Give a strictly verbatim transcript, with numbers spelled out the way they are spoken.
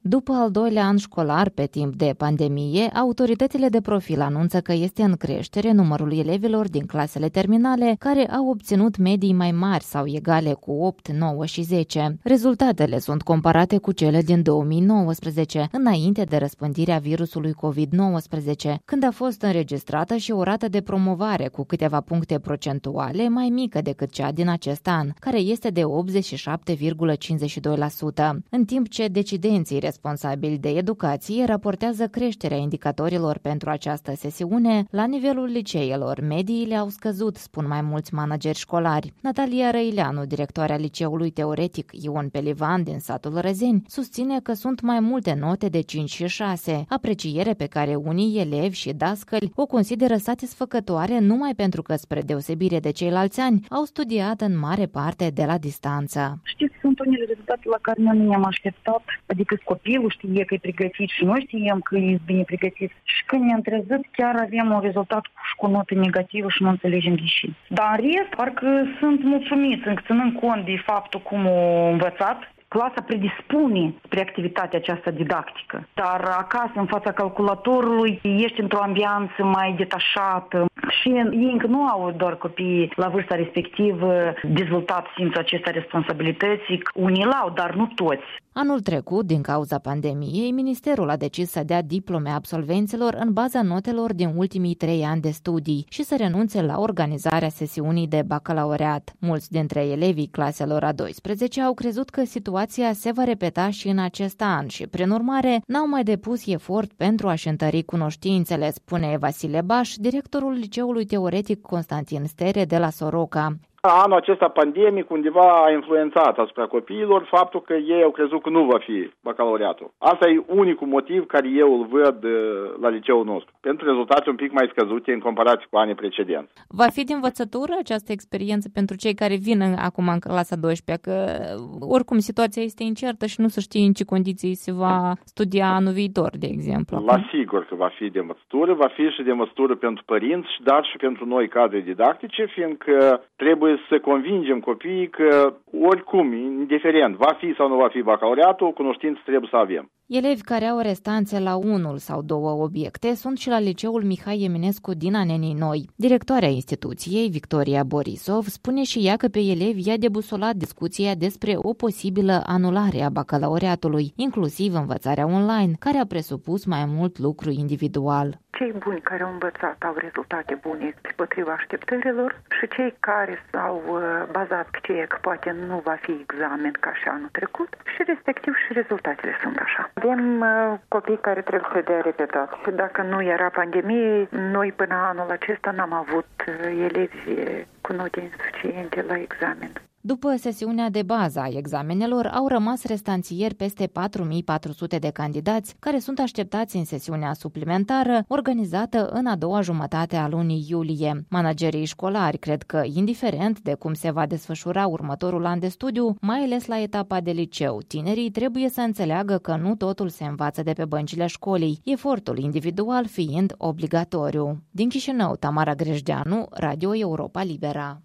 După al doilea an școlar pe timp de pandemie, autoritățile de profil anunță că este în creștere numărul elevilor din clasele terminale care au obținut medii mai mari sau egale cu opt, nouă și zece. Rezultatele sunt comparate cu cele din două mii nouăsprezece, înainte de răspândirea virusului covid nouăsprezece, când a fost înregistrată și o rată de promovare cu câteva puncte procentuale mai mică decât cea din acest an, care este de optzeci și șapte virgulă cincizeci și doi la sută, în timp ce decidenții responsabili de educație raportează creșterea indicatorilor pentru această sesiune. La nivelul liceelor, mediile au scăzut, spun mai mulți manageri școlari. Natalia Răileanu, directoarea liceului teoretic Ion Pelivan din satul Răzeni, susține că sunt mai multe note de cinci și șase, apreciere pe care unii elevi și dascăli o consideră satisfăcătoare numai pentru că, spre deosebire de ceilalți ani, au studiat în mare parte de la distanță. Știți, sunt unele rezultate la care noi nu ne-am așteptat, adică copilul știe că e pregătit și noi știm că e bine pregătit. Și când ne-am trezit, chiar avem un rezultat cu notă negativă și nu înțelegem de ce. Dar în rest, parcă sunt mulțumiți, ținând cont de faptul cum au învățat. Clasa predispune spre activitatea aceasta didactică, dar acasă, în fața calculatorului, ești într-o ambianță mai detașată și ei încă nu au doar copiii la vârsta respectivă dezvoltat simțul acesta responsabilității. Unii l-au, dar nu toți. Anul trecut, din cauza pandemiei, Ministerul a decis să dea diplome absolvenților în baza notelor din ultimii trei ani de studii și să renunțe la organizarea sesiunii de bacalaureat. Mulți dintre elevii claselor a douăsprezece au crezut că situația se va repeta și în acest an și, prin urmare, n-au mai depus efort pentru a-și întări cunoștințele, spune Vasile Baș, directorul liceului teoretic Constantin Stere de la Soroca. Anul acesta pandemic undeva a influențat asupra copiilor faptul că ei au crezut că nu va fi bacalaureatul. Asta e unicul motiv care eu îl văd la liceul nostru, pentru rezultate un pic mai scăzute în comparație cu anii precedenți. Va fi de învățătură această experiență pentru cei care vin acum în clasa a douăsprezecea, că oricum situația este incertă și nu se știe în ce condiții se va studia anul viitor, de exemplu. La sigur că va fi de învățătură, va fi și de învățătură pentru părinți, dar și pentru noi cadre didactice, fiindcă trebuie să convingem copiii că oricum, indiferent, va fi sau nu va fi bacalaureatul, cunoștință trebuie să avem. Elevi care au restanțe la unul sau două obiecte sunt și la liceul Mihai Eminescu din Anenii Noi. Directoarea instituției, Victoria Borisov, spune și ea că pe elevi i-a debusolat discuția despre o posibilă anulare a bacalaureatului, inclusiv învățarea online, care a presupus mai mult lucru individual. Cei buni care au învățat au rezultate bune potriva așteptărilor și cei care s-au bazat pe ceea că poate nu va fi examen ca și anul trecut și respectiv și rezultatele sunt așa. Avem copii care trebuie să dea repetat și dacă nu era pandemie, noi până anul acesta n-am avut elevi cu note insuficiente la examen. După sesiunea de bază a examenelor, au rămas restanțieri peste patru mii patru sute de candidați care sunt așteptați în sesiunea suplimentară organizată în a doua jumătate a lunii iulie. Managerii școlari cred că, indiferent de cum se va desfășura următorul an de studiu, mai ales la etapa de liceu, tinerii trebuie să înțeleagă că nu totul se învață de pe băncile școlii, efortul individual fiind obligatoriu. Din Chișinău, Tamara Grejdeanu, Radio Europa Libera.